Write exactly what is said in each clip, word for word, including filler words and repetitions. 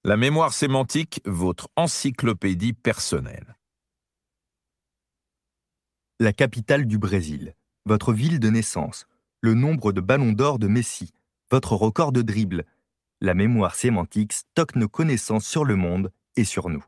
La mémoire sémantique, votre encyclopédie personnelle. La capitale du Brésil, votre ville de naissance, le nombre de ballons d'or de Messi, votre record de dribble. La mémoire sémantique stocke nos connaissances sur le monde et sur nous.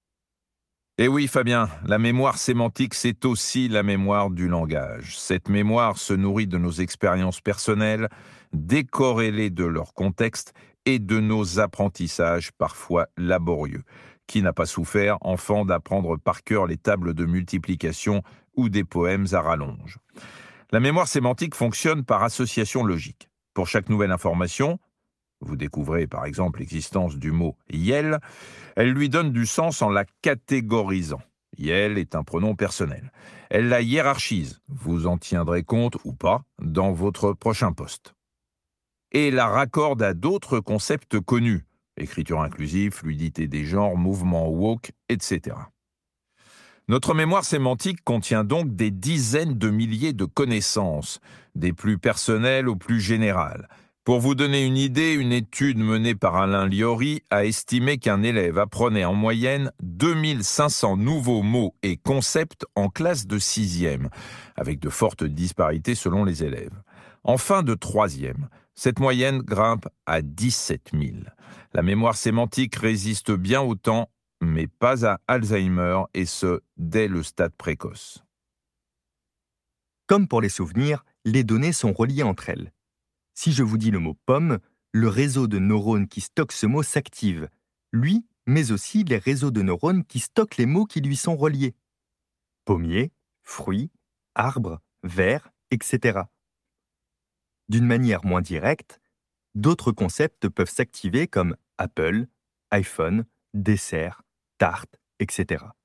Eh oui, Fabien, la mémoire sémantique, c'est aussi la mémoire du langage. Cette mémoire se nourrit de nos expériences personnelles, décorrélées de leur contexte et de nos apprentissages parfois laborieux. Qui n'a pas souffert, enfant, d'apprendre par cœur les tables de multiplication ou des poèmes à rallonge? La mémoire sémantique fonctionne par association logique. Pour chaque nouvelle information, vous découvrez par exemple l'existence du mot « yel », elle lui donne du sens en la catégorisant. Yel est un pronom personnel. Elle la hiérarchise, vous en tiendrez compte ou pas dans votre prochain poste. Et la raccorde à d'autres concepts connus, écriture inclusive, fluidité des genres, mouvement woke, et cetera. Notre mémoire sémantique contient donc des dizaines de milliers de connaissances, des plus personnelles aux plus générales. Pour vous donner une idée, une étude menée par Alain Liori a estimé qu'un élève apprenait en moyenne deux mille cinq cents nouveaux mots et concepts en classe de sixième, avec de fortes disparités selon les élèves. En fin de troisième, cette moyenne grimpe à dix-sept mille. La mémoire sémantique résiste bien au temps, mais pas à Alzheimer, et ce, dès le stade précoce. Comme pour les souvenirs, les données sont reliées entre elles. Si je vous dis le mot « pomme », le réseau de neurones qui stocke ce mot s'active, lui, mais aussi les réseaux de neurones qui stockent les mots qui lui sont reliés. Pommier, fruit, arbre, verre, et cetera. D'une manière moins directe, d'autres concepts peuvent s'activer comme Apple, iPhone, dessert, tarte, et cetera.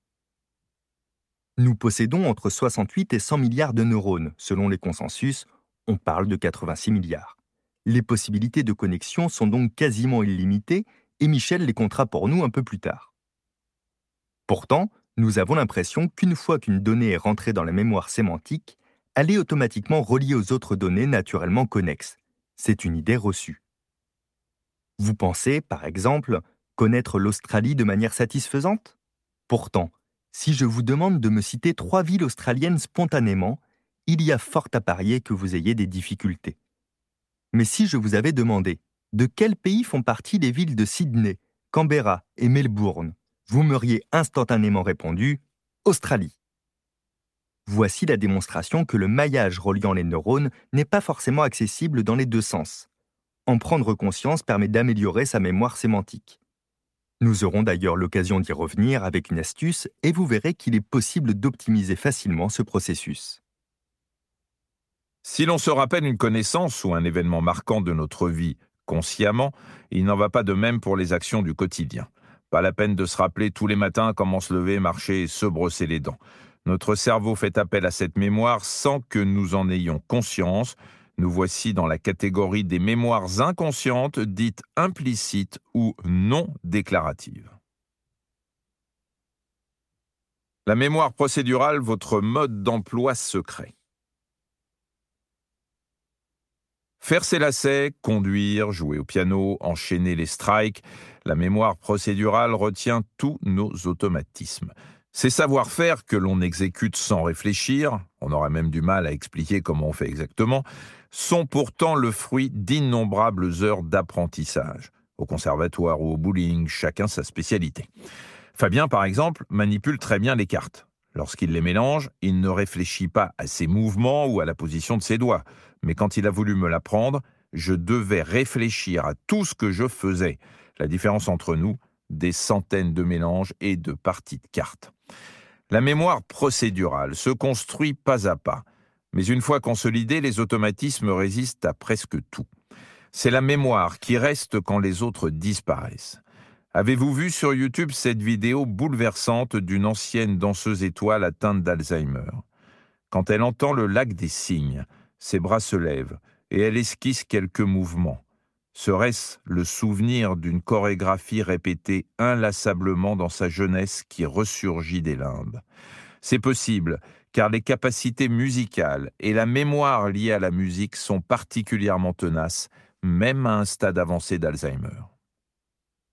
Nous possédons entre soixante-huit et cent milliards de neurones. Selon les consensus, on parle de quatre-vingt-six milliards. Les possibilités de connexion sont donc quasiment illimitées et Michel les comptera pour nous un peu plus tard. Pourtant, nous avons l'impression qu'une fois qu'une donnée est rentrée dans la mémoire sémantique, elle est automatiquement reliée aux autres données naturellement connexes. C'est une idée reçue. Vous pensez, par exemple, connaître l'Australie de manière satisfaisante? Pourtant, si je vous demande de me citer trois villes australiennes spontanément, il y a fort à parier que vous ayez des difficultés. Mais si je vous avais demandé de quel pays font partie les villes de Sydney, Canberra et Melbourne, vous m'auriez instantanément répondu « Australie ». Voici la démonstration que le maillage reliant les neurones n'est pas forcément accessible dans les deux sens. En prendre conscience permet d'améliorer sa mémoire sémantique. Nous aurons d'ailleurs l'occasion d'y revenir avec une astuce et vous verrez qu'il est possible d'optimiser facilement ce processus. Si l'on se rappelle une connaissance ou un événement marquant de notre vie consciemment, il n'en va pas de même pour les actions du quotidien. Pas la peine de se rappeler tous les matins comment se lever, marcher et se brosser les dents. Notre cerveau fait appel à cette mémoire sans que nous en ayons conscience. Nous voici dans la catégorie des mémoires inconscientes, dites implicites ou non déclaratives. La mémoire procédurale, votre mode d'emploi secret. Faire ses lacets, conduire, jouer au piano, enchaîner les strikes, la mémoire procédurale retient tous nos automatismes. Ces savoir-faire que l'on exécute sans réfléchir, on aurait même du mal à expliquer comment on fait exactement, sont pourtant le fruit d'innombrables heures d'apprentissage. Au conservatoire ou au bowling, chacun sa spécialité. Fabien, par exemple, manipule très bien les cartes. Lorsqu'il les mélange, il ne réfléchit pas à ses mouvements ou à la position de ses doigts. Mais quand il a voulu me l'apprendre, je devais réfléchir à tout ce que je faisais. La différence entre nous, des centaines de mélanges et de parties de cartes. La mémoire procédurale se construit pas à pas. Mais une fois consolidée, les automatismes résistent à presque tout. C'est la mémoire qui reste quand les autres disparaissent. Avez-vous vu sur YouTube cette vidéo bouleversante d'une ancienne danseuse étoile atteinte d'Alzheimer? Quand elle entend le lac des cygnes, ses bras se lèvent et elle esquisse quelques mouvements. Serait-ce le souvenir d'une chorégraphie répétée inlassablement dans sa jeunesse qui ressurgit des limbes? C'est possible, car les capacités musicales et la mémoire liée à la musique sont particulièrement tenaces, même à un stade avancé d'Alzheimer.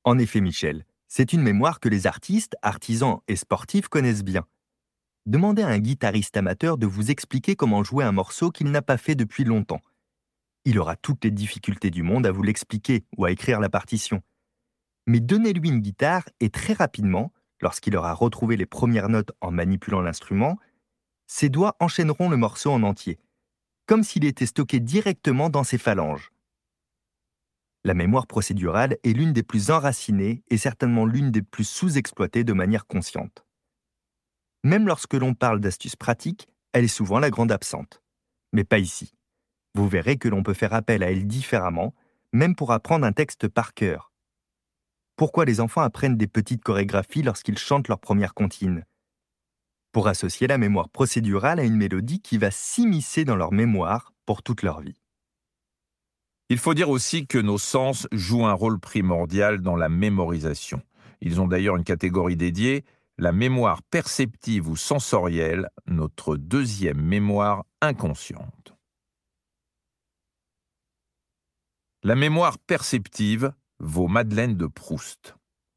En effet, Michel, c'est une mémoire que les artistes, artisans et sportifs connaissent bien. Demandez à un guitariste amateur de vous expliquer comment jouer un morceau qu'il n'a pas fait depuis longtemps. Il aura toutes les difficultés du monde à vous l'expliquer ou à écrire la partition. Mais donnez-lui une guitare et très rapidement, lorsqu'il aura retrouvé les premières notes en manipulant l'instrument, ses doigts enchaîneront le morceau en entier, comme s'il était stocké directement dans ses phalanges. La mémoire procédurale est l'une des plus enracinées et certainement l'une des plus sous-exploitées de manière consciente. Même lorsque l'on parle d'astuces pratiques, elle est souvent la grande absente. Mais pas ici. Vous verrez que l'on peut faire appel à elle différemment, même pour apprendre un texte par cœur. Pourquoi les enfants apprennent des petites chorégraphies lorsqu'ils chantent leur première comptine ? Pour associer la mémoire procédurale à une mélodie qui va s'immiscer dans leur mémoire pour toute leur vie. Il faut dire aussi que nos sens jouent un rôle primordial dans la mémorisation. Ils ont d'ailleurs une catégorie dédiée, la mémoire perceptive ou sensorielle, notre deuxième mémoire inconsciente. La mémoire perceptive, vos madeleines de Proust.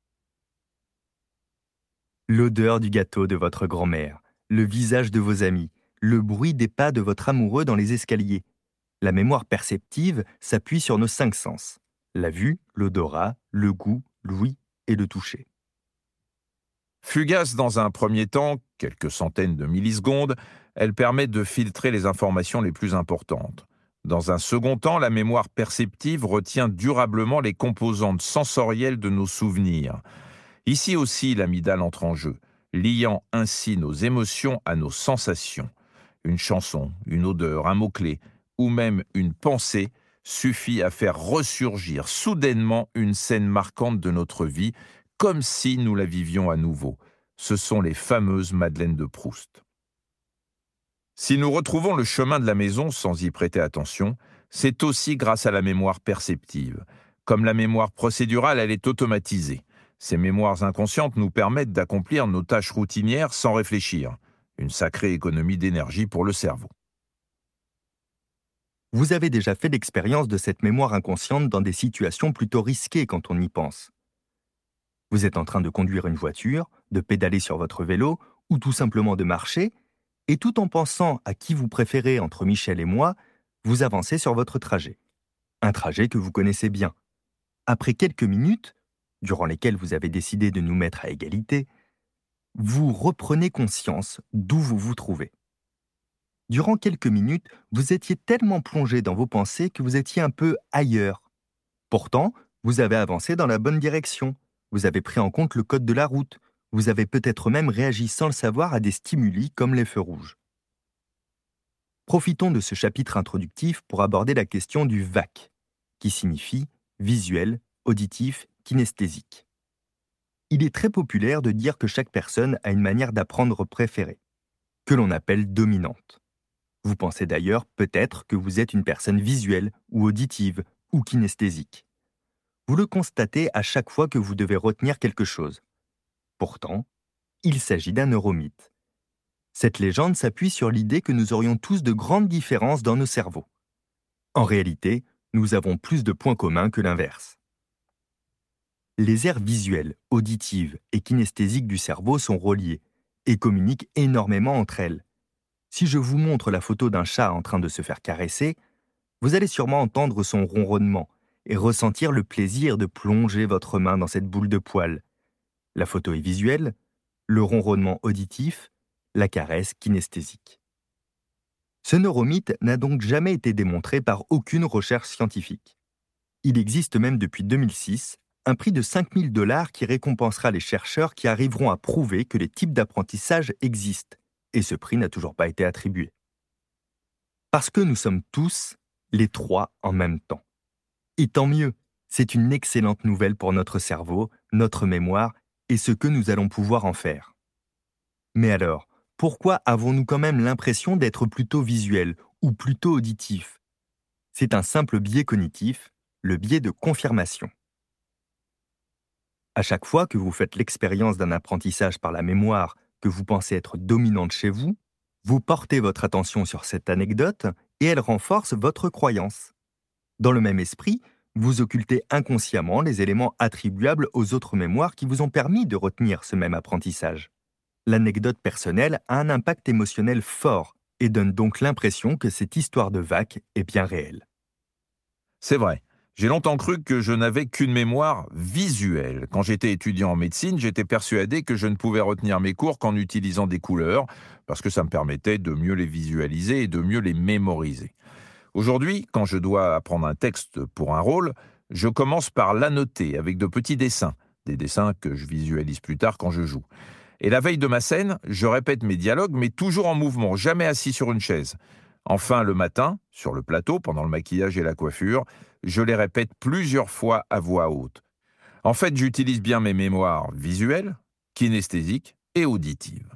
L'odeur du gâteau de votre grand-mère, le visage de vos amis, le bruit des pas de votre amoureux dans les escaliers. La mémoire perceptive s'appuie sur nos cinq sens. La vue, l'odorat, le goût, l'ouïe et le toucher. Fugace dans un premier temps, quelques centaines de millisecondes, elle permet de filtrer les informations les plus importantes. Dans un second temps, la mémoire perceptive retient durablement les composantes sensorielles de nos souvenirs. Ici aussi, l'amygdale entre en jeu, liant ainsi nos émotions à nos sensations. Une chanson, une odeur, un mot-clé, ou même une pensée suffit à faire ressurgir soudainement une scène marquante de notre vie, comme si nous la vivions à nouveau. Ce sont les fameuses madeleines de Proust. Si nous retrouvons le chemin de la maison sans y prêter attention, c'est aussi grâce à la mémoire perceptive. Comme la mémoire procédurale, elle est automatisée. Ces mémoires inconscientes nous permettent d'accomplir nos tâches routinières sans réfléchir. Une sacrée économie d'énergie pour le cerveau. Vous avez déjà fait l'expérience de cette mémoire inconsciente dans des situations plutôt risquées quand on y pense. Vous êtes en train de conduire une voiture, de pédaler sur votre vélo ou tout simplement de marcher, et tout en pensant à qui vous préférez entre Michel et moi, vous avancez sur votre trajet. Un trajet que vous connaissez bien. Après quelques minutes, durant lesquelles vous avez décidé de nous mettre à égalité, vous reprenez conscience d'où vous vous trouvez. Durant quelques minutes, vous étiez tellement plongé dans vos pensées que vous étiez un peu ailleurs. Pourtant, vous avez avancé dans la bonne direction. Vous avez pris en compte le code de la route. Vous avez peut-être même réagi sans le savoir à des stimuli comme les feux rouges. Profitons de ce chapitre introductif pour aborder la question du V A C, qui signifie visuel, auditif, kinesthésique. Il est très populaire de dire que chaque personne a une manière d'apprendre préférée, que l'on appelle dominante. Vous pensez d'ailleurs peut-être que vous êtes une personne visuelle ou auditive ou kinesthésique. Vous le constatez à chaque fois que vous devez retenir quelque chose. Pourtant, il s'agit d'un neuromythe. Cette légende s'appuie sur l'idée que nous aurions tous de grandes différences dans nos cerveaux. En réalité, nous avons plus de points communs que l'inverse. Les aires visuelles, auditives et kinesthésiques du cerveau sont reliées et communiquent énormément entre elles. Si je vous montre la photo d'un chat en train de se faire caresser, vous allez sûrement entendre son ronronnement et ressentir le plaisir de plonger votre main dans cette boule de poils. La photo est visuelle, le ronronnement auditif, la caresse kinesthésique. Ce neuromythe n'a donc jamais été démontré par aucune recherche scientifique. Il existe même depuis deux mille six un prix de cinq mille dollars qui récompensera les chercheurs qui arriveront à prouver que les types d'apprentissage existent, et ce prix n'a toujours pas été attribué. Parce que nous sommes tous les trois en même temps. Et tant mieux, c'est une excellente nouvelle pour notre cerveau, notre mémoire et ce que nous allons pouvoir en faire. Mais alors, pourquoi avons-nous quand même l'impression d'être plutôt visuels ou plutôt auditifs ? C'est un simple biais cognitif, le biais de confirmation. À chaque fois que vous faites l'expérience d'un apprentissage par la mémoire que vous pensez être dominante chez vous, vous portez votre attention sur cette anecdote et elle renforce votre croyance. Dans le même esprit, Vous occultez inconsciemment les éléments attribuables aux autres mémoires qui vous ont permis de retenir ce même apprentissage. L'anecdote personnelle a un impact émotionnel fort et donne donc l'impression que cette histoire de Vac est bien réelle. C'est vrai. J'ai longtemps cru que je n'avais qu'une mémoire visuelle. Quand j'étais étudiant en médecine, j'étais persuadé que je ne pouvais retenir mes cours qu'en utilisant des couleurs, parce que ça me permettait de mieux les visualiser et de mieux les mémoriser. Aujourd'hui, quand je dois apprendre un texte pour un rôle, je commence par l'annoter avec de petits dessins, des dessins que je visualise plus tard quand je joue. Et la veille de ma scène, je répète mes dialogues, mais toujours en mouvement, jamais assis sur une chaise. Enfin, le matin, sur le plateau, pendant le maquillage et la coiffure, je les répète plusieurs fois à voix haute. En fait, j'utilise bien mes mémoires visuelles, kinesthésiques et auditives.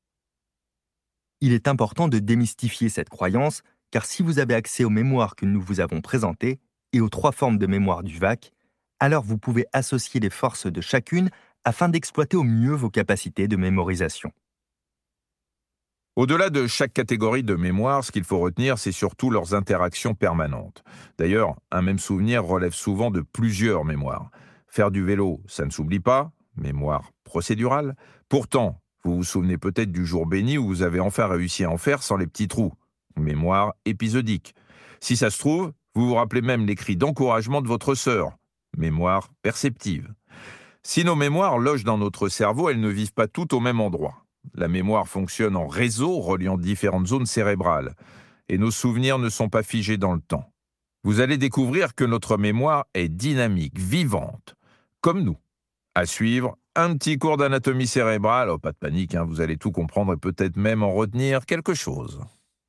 Il est important de démystifier cette croyance, car si vous avez accès aux mémoires que nous vous avons présentées et aux trois formes de mémoire du Vac, alors vous pouvez associer les forces de chacune afin d'exploiter au mieux vos capacités de mémorisation. Au-delà de chaque catégorie de mémoire, ce qu'il faut retenir, c'est surtout leurs interactions permanentes. D'ailleurs, un même souvenir relève souvent de plusieurs mémoires. Faire du vélo, ça ne s'oublie pas, mémoire procédurale. Pourtant, vous vous souvenez peut-être du jour béni où vous avez enfin réussi à en faire sans les petits trous, mémoire épisodique. Si ça se trouve, vous vous rappelez même les cris d'encouragement de votre sœur, mémoire perceptive. Si nos mémoires logent dans notre cerveau, elles ne vivent pas toutes au même endroit. La mémoire fonctionne en réseau reliant différentes zones cérébrales. Et nos souvenirs ne sont pas figés dans le temps. Vous allez découvrir que notre mémoire est dynamique, vivante, comme nous. À suivre, un petit cours d'anatomie cérébrale. Oh, pas de panique, hein, vous allez tout comprendre et peut-être même en retenir quelque chose.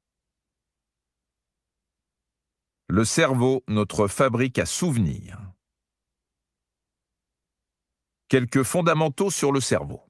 Le cerveau, notre fabrique à souvenirs. Quelques fondamentaux sur le cerveau.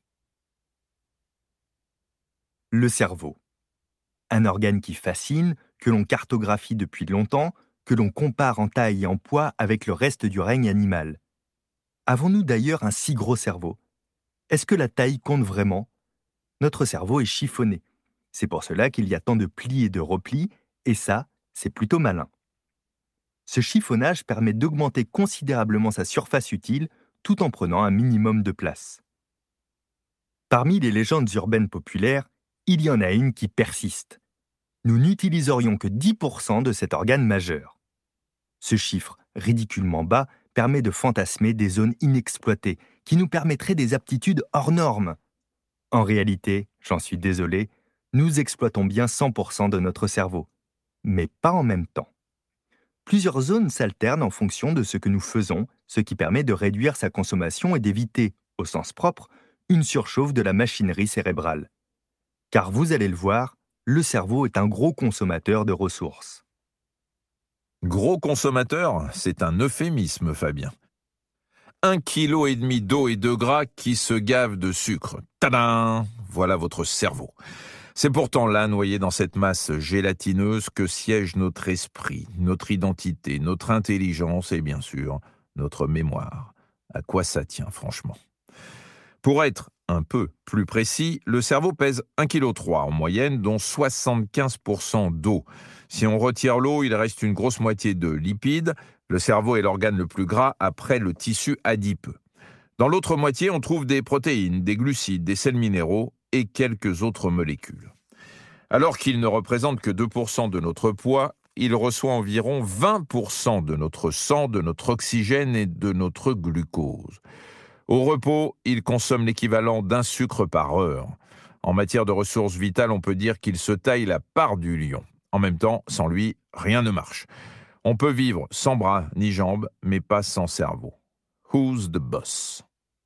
Le cerveau. Un organe qui fascine, que l'on cartographie depuis longtemps, que l'on compare en taille et en poids avec le reste du règne animal. Avons-nous d'ailleurs un si gros cerveau ? Est-ce que la taille compte vraiment ? Notre cerveau est chiffonné. C'est pour cela qu'il y a tant de plis et de replis, et ça, c'est plutôt malin. Ce chiffonnage permet d'augmenter considérablement sa surface utile tout en prenant un minimum de place. Parmi les légendes urbaines populaires, il y en a une qui persiste. Nous n'utiliserions que dix pour cent de cet organe majeur. Ce chiffre, ridiculement bas, permet de fantasmer des zones inexploitées qui nous permettraient des aptitudes hors normes. En réalité, j'en suis désolé, nous exploitons bien cent pour cent de notre cerveau, mais pas en même temps. Plusieurs zones s'alternent en fonction de ce que nous faisons, ce qui permet de réduire sa consommation et d'éviter, au sens propre, une surchauffe de la machinerie cérébrale. Car vous allez le voir, le cerveau est un gros consommateur de ressources. Gros consommateur, c'est un euphémisme, Fabien. Un kilo et demi d'eau et de gras qui se gave de sucre. Tadam ! Voilà votre cerveau. C'est pourtant là, noyé dans cette masse gélatineuse, que siège notre esprit, notre identité, notre intelligence et bien sûr, notre mémoire. À quoi ça tient, franchement ? Pour être un peu plus précis, le cerveau pèse un virgule trois kilos en moyenne, dont soixante-quinze pour cent d'eau. Si on retire l'eau, il reste une grosse moitié de lipides. Le cerveau est l'organe le plus gras après le tissu adipeux. Dans l'autre moitié, on trouve des protéines, des glucides, des sels minéraux et quelques autres molécules. Alors qu'il ne représente que deux pour cent de notre poids, il reçoit environ vingt pour cent de notre sang, de notre oxygène et de notre glucose. Au repos, il consomme l'équivalent d'un sucre par heure. En matière de ressources vitales, on peut dire qu'il se taille la part du lion. En même temps, sans lui, rien ne marche. On peut vivre sans bras ni jambes, mais pas sans cerveau. Who's the boss ?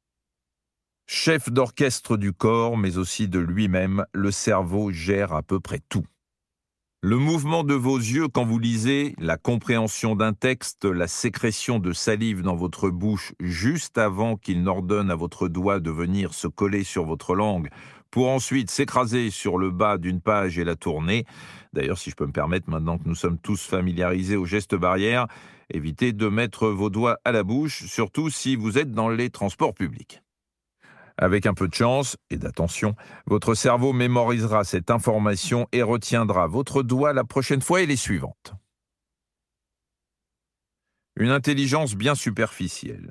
Chef d'orchestre du corps, mais aussi de lui-même, le cerveau gère à peu près tout. Le mouvement de vos yeux quand vous lisez, la compréhension d'un texte, la sécrétion de salive dans votre bouche juste avant qu'il n'ordonne à votre doigt de venir se coller sur votre langue pour ensuite s'écraser sur le bas d'une page et la tourner. D'ailleurs, si je peux me permettre, maintenant que nous sommes tous familiarisés aux gestes barrières, évitez de mettre vos doigts à la bouche, surtout si vous êtes dans les transports publics. Avec un peu de chance et d'attention, votre cerveau mémorisera cette information et retiendra votre doigt la prochaine fois et les suivantes. Une intelligence bien superficielle.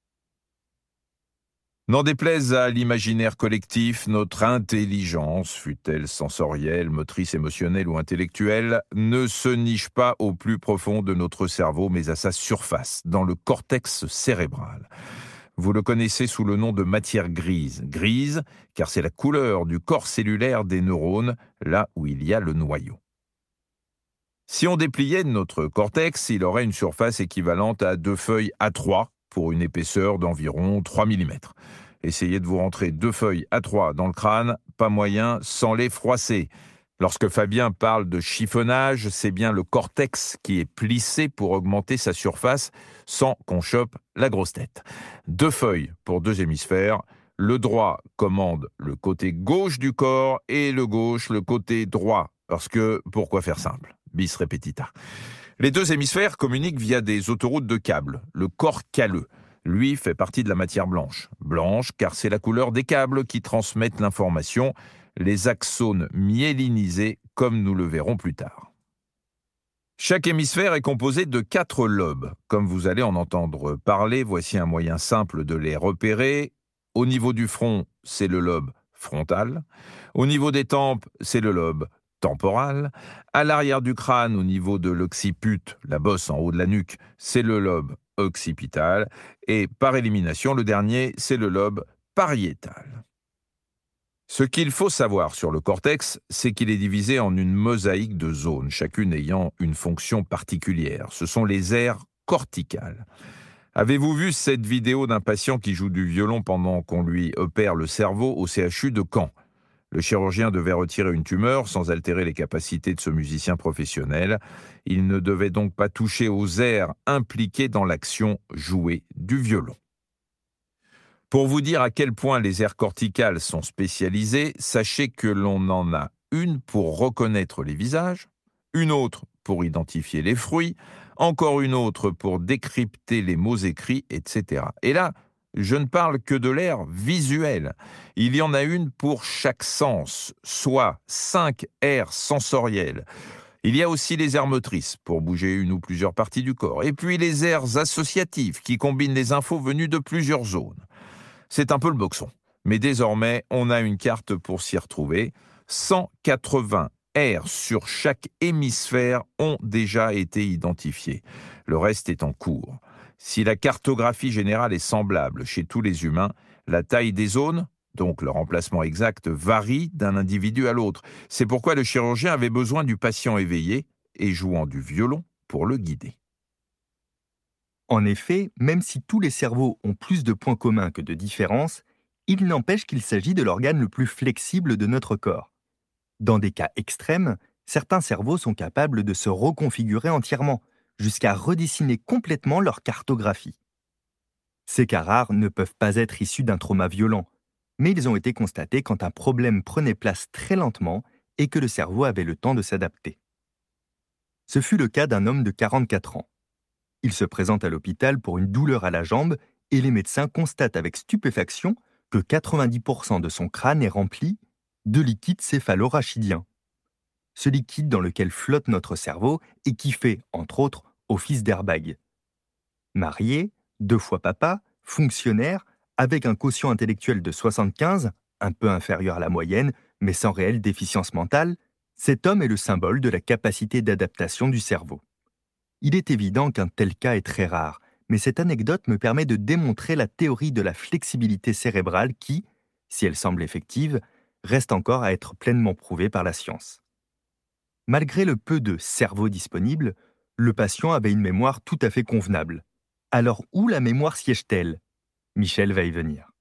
N'en déplaise à l'imaginaire collectif, notre intelligence, fût-elle sensorielle, motrice, émotionnelle ou intellectuelle, ne se niche pas au plus profond de notre cerveau, mais à sa surface, dans le cortex cérébral. Vous le connaissez sous le nom de matière grise. Grise, car c'est la couleur du corps cellulaire des neurones, là où il y a le noyau. Si on dépliait notre cortex, il aurait une surface équivalente à deux feuilles A trois pour une épaisseur d'environ trois millimètres. Essayez de vous rentrer deux feuilles A trois dans le crâne, pas moyen sans les froisser. Lorsque Fabien parle de chiffonnage, c'est bien le cortex qui est plissé pour augmenter sa surface sans qu'on chope la grosse tête. Deux feuilles pour deux hémisphères. Le droit commande le côté gauche du corps et le gauche le côté droit. Parce que, pourquoi faire simple ? Bis repetita. Les deux hémisphères communiquent via des autoroutes de câbles. Le corps calleux, lui, fait partie de la matière blanche. Blanche, car c'est la couleur des câbles qui transmettent l'information, les axones myélinisés, comme nous le verrons plus tard. Chaque hémisphère est composé de quatre lobes. Comme vous allez en entendre parler, voici un moyen simple de les repérer. Au niveau du front, c'est le lobe frontal. Au niveau des tempes, c'est le lobe temporal. À l'arrière du crâne, au niveau de l'occiput, la bosse en haut de la nuque, c'est le lobe occipital. Et par élimination, le dernier, c'est le lobe pariétal. Ce qu'il faut savoir sur le cortex, c'est qu'il est divisé en une mosaïque de zones, chacune ayant une fonction particulière. Ce sont les aires corticales. Avez-vous vu cette vidéo d'un patient qui joue du violon pendant qu'on lui opère le cerveau au C H U de Caen ? Le chirurgien devait retirer une tumeur sans altérer les capacités de ce musicien professionnel. Il ne devait donc pas toucher aux aires impliquées dans l'action jouée du violon. Pour vous dire à quel point les aires corticales sont spécialisées, sachez que l'on en a une pour reconnaître les visages, une autre pour identifier les fruits, encore une autre pour décrypter les mots écrits, et cetera. Et là, je ne parle que de l'aire visuelle. Il y en a une pour chaque sens, soit cinq aires sensorielles. Il y a aussi les aires motrices, pour bouger une ou plusieurs parties du corps. Et puis les aires associatives, qui combinent les infos venues de plusieurs zones. C'est un peu le boxon. Mais désormais, on a une carte pour s'y retrouver. cent quatre-vingts aires sur chaque hémisphère ont déjà été identifiées. Le reste est en cours. Si la cartographie générale est semblable chez tous les humains, la taille des zones, donc leur emplacement exact, varie d'un individu à l'autre. C'est pourquoi le chirurgien avait besoin du patient éveillé et jouant du violon pour le guider. En effet, même si tous les cerveaux ont plus de points communs que de différences, il n'empêche qu'il s'agit de l'organe le plus flexible de notre corps. Dans des cas extrêmes, certains cerveaux sont capables de se reconfigurer entièrement, jusqu'à redessiner complètement leur cartographie. Ces cas rares ne peuvent pas être issus d'un trauma violent, mais ils ont été constatés quand un problème prenait place très lentement et que le cerveau avait le temps de s'adapter. Ce fut le cas d'un homme de quarante-quatre ans. Il se présente à l'hôpital pour une douleur à la jambe et les médecins constatent avec stupéfaction que quatre-vingt-dix pour cent de son crâne est rempli de liquide céphalorachidien. Ce liquide dans lequel flotte notre cerveau et qui fait, entre autres, office d'airbag. Marié, deux fois papa, fonctionnaire, avec un quotient intellectuel de soixante-quinze, un peu inférieur à la moyenne, mais sans réelle déficience mentale, cet homme est le symbole de la capacité d'adaptation du cerveau. Il est évident qu'un tel cas est très rare, mais cette anecdote me permet de démontrer la théorie de la flexibilité cérébrale qui, si elle semble effective, reste encore à être pleinement prouvée par la science. Malgré le peu de cerveau disponible, le patient avait une mémoire tout à fait convenable. Alors où la mémoire siège-t-elle ? Michel va y venir.